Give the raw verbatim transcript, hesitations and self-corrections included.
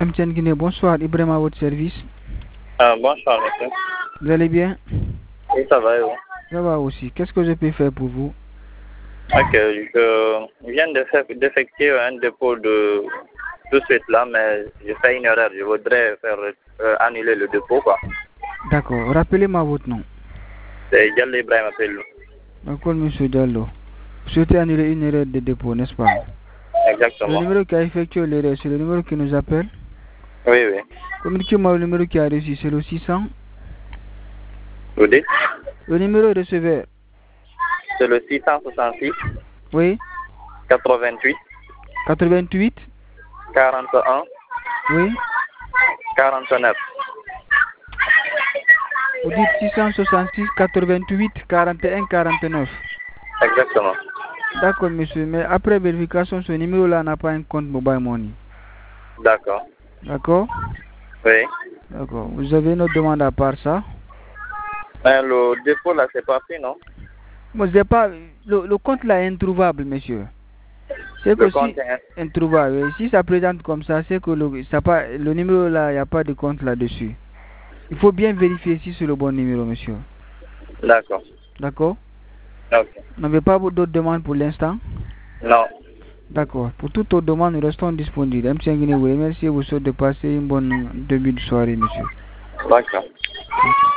M T N Guinée, bonsoir. Ibrahim à votre service. Ah, bonsoir, monsieur. Vous allez bien? Oui, ça va, et vous? Ça va aussi. Qu'est-ce que je peux faire pour vous? Ok, je viens de faire- d'effectuer un dépôt de tout de suite là, mais j'ai fait une erreur. Je voudrais faire euh, annuler le dépôt, quoi. D'accord. Rappelez-moi votre nom. C'est Diallo Ibrahim Appelou. D'accord, monsieur Diallo. Vous souhaitez annuler une erreur de dépôt, n'est-ce pas? Le Exactement. numéro qui a effectué l'erreur, c'est le numéro qui nous appelle. Oui, oui. Communiquez-moi le numéro qui a reçu, c'est le six cents. Vous dites? Le numéro receveur. C'est le six cent soixante-six, Oui. quatre-vingt-huit, quatre-vingt-huit. quarante et un, Oui. quarante-neuf. Vous dites six cent soixante-six, quatre-vingt-huit, quarante et un, quarante-neuf. Exactement. D'accord, monsieur. Mais après vérification, ce numéro-là n'a pas un compte mobile money. D'accord. D'accord? Oui. D'accord. Vous avez une autre demande à part ça? Mais le dépôt là, c'est parti, non? Moi, c'est pas, le, le compte là est introuvable, monsieur. C'est que Le si, compte est... introuvable. Si ça présente comme ça, c'est que le, ça pas, le numéro là, il n'y a pas de compte là-dessus. Il faut bien vérifier si c'est le bon numéro, monsieur. D'accord. D'accord? Ok. Vous n'avez pas d'autres demandes pour l'instant? Non. D'accord. Pour toutes autres demandes, nous restons disponibles. M. Guinée vous remercie et vous souhaite de passer une bonne début de soirée, monsieur. D'accord. Merci.